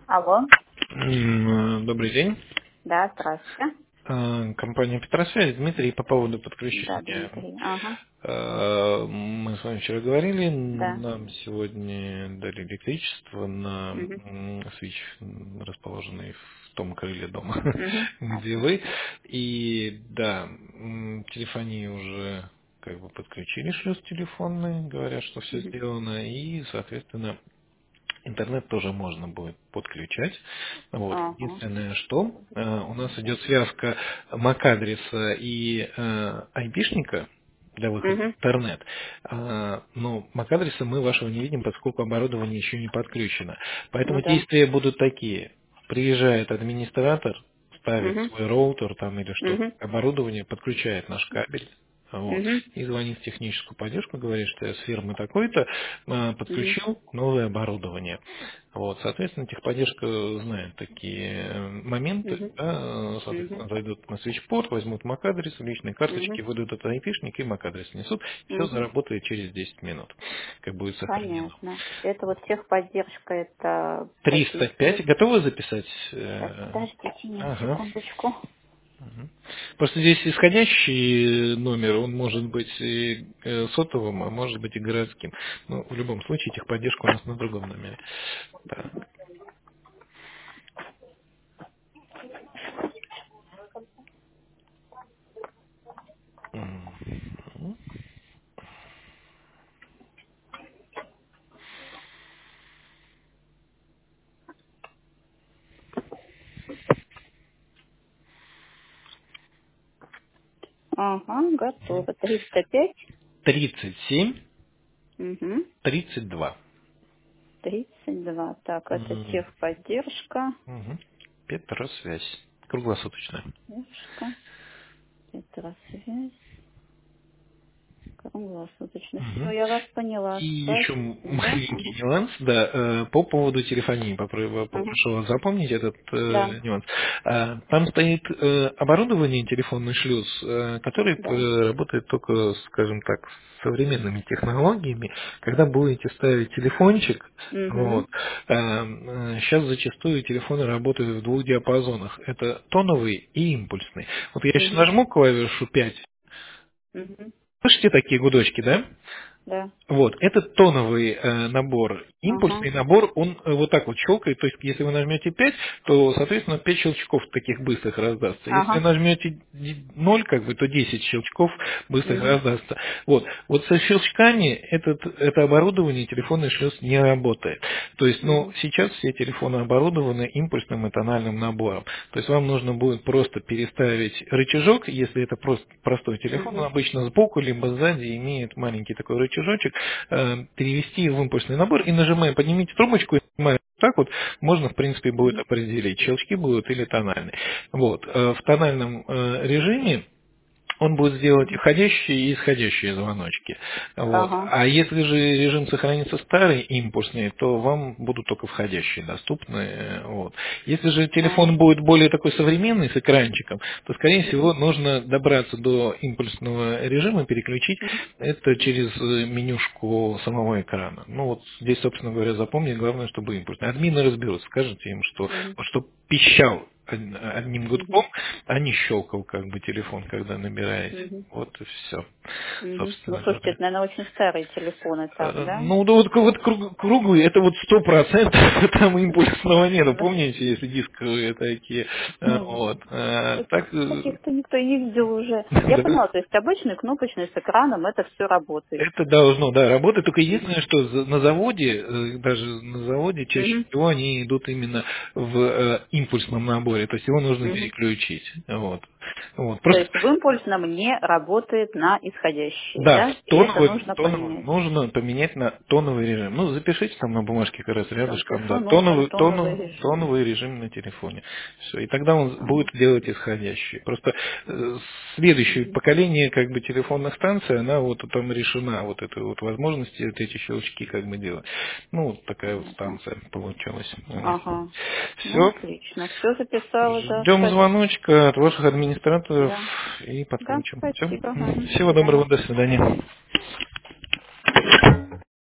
Алло. Добрый день. Да, здравствуйте. Компания Петросвязь. Дмитрий, по поводу Да, подключения. Дмитрий. Ага. Мы с вами вчера говорили, Да. нам сегодня дали электричество на Угу. свич, расположенный в том крыле дома, Угу. где вы. Отлично. И да, телефонии уже как бы подключили шлюз телефонный, говорят, что все Угу. сделано, и, соответственно, интернет тоже можно будет подключать. Вот. Ага. Единственное, что у нас идет связка MAC-адреса и IP-шника для выхода в Угу. интернет. Но MAC-адреса мы вашего не видим, поскольку оборудование еще не подключено. Ну Поэтому да. действия будут такие. Приезжает администратор, ставит Угу. свой роутер там или что-то, Угу. оборудование, подключает наш кабель, вот, Угу. и звонит в техническую поддержку, говорит, что я с фирмы такой-то Угу. подключил новое оборудование. Вот, соответственно, техподдержка знает такие моменты, Угу. да, Угу. соответственно, зайдут на свитчпорт, возьмут MAC-адрес, личные карточки, Угу. выдадут IP-шник и MAC-адрес несут, все Угу. заработает через 10 минут, как будет сохранено. Понятно. Это вот техподдержка, это какие 305, средства? готовы записать? Сейчас, подождите, нет, Ага. секундочку. Мгм. Просто здесь исходящий номер, он может быть и сотовым, а может быть и городским. Но в любом случае техподдержка у нас на другом номере. Так. Мгм. Ага, готово. 305. 37 Угу. 32. 32. Так, это Мгм. техподдержка. Мгм. Петросвязь. Круглосуточная. Поддержка. Петросвязь. Круглосуточно. Все, Мгм. я вас поняла. И еще Спасибо. маленький Ага. нюанс, да, по поводу телефонии, Ага. попрошу вас запомнить этот Да, нюанс. Там стоит оборудование, телефонный шлюз, который да. работает только, скажем так, с современными технологиями. Когда будете ставить телефончик, Угу. вот, сейчас зачастую телефоны работают в двух диапазонах. Это тоновый и импульсный. Вот я сейчас Угу. нажму клавишу 5. Угу. Слышите такие гудочки, да? Да. Вот, это тоновый набор. Ага. Импульсный набор, он вот так вот щелкает, то есть если вы нажмете 5, то, соответственно, 5 щелчков таких быстрых раздастся. Если Ага. нажмете 0, как бы, то 10 щелчков быстрых Угу. раздастся. Вот со щелчками это оборудование, телефонный шлюз не работает. То есть, ну, Угу. сейчас все телефоны оборудованы импульсным и тональным набором. То есть вам нужно будет просто переставить рычажок, если это просто простой телефон, он Угу. обычно сбоку либо сзади имеет маленький такой рычажочек, перевести в импульсный набор и нажимая, поднимите трубочку и нажимая так вот, можно, в принципе, будет Угу. определить, щелчки будут или тональные. Вот. В тональном режиме он будет сделать и Угу. входящие, и исходящие звоночки. Вот. Ага. А если же режим сохранится старый, импульсный, то вам будут только входящие доступны. Вот. Если же А. телефон будет более такой современный, с экранчиком, то, скорее Угу. всего, нужно добраться до импульсного режима, переключить Угу. это через менюшку самого экрана. Ну вот здесь, собственно говоря, запомни, главное, чтобы импульсный. Админы разберутся, скажете им, что, Угу. вот, что пищал одним гудком, Угу. а не щелкал как бы телефон, когда набираете. Угу. Вот и все, Угу. Ну, собственно слушайте, говоря. это, наверное, очень старые телефоны так, да? Ну, да вот круглый, это вот 100%, там импульсного нету. Да. Помните, если дисковые такие, Ну, вот. таких, Так, таких-то никто и не видел уже. Я да. поняла, то есть обычный кнопочный с экраном, это все работает. Это должно, да, работать. Только Угу. единственное, что на заводе, даже на заводе, чаще Угу. всего они идут именно в импульсном наборе. То есть его нужно Угу. переключить. Вот. Вот. То Просто есть в импульсном не работает на исходящие, да, да? в И это тоновый, нужно тоновый поменять. нужно поменять на тоновый режим. Ну, запишите там на бумажке как раз Все, рядышком, пишу, да, нужен тоновый режим. тоновый режим на телефоне. Все, и тогда он Ага. будет делать исходящие. Просто следующее Мгм. поколение как бы телефонных станций, она вот там решена вот этой вот возможности, вот эти щелчки как бы делать. Ну, вот такая вот Понятно. станция получилась у нас. Ага. Ну, Все, отлично. Все записала, да, ждем спасибо. звоночка от ваших администраторов Да. и Да, подключим. Все. спасибо. Мгм. До Всего свидания. доброго, до свидания.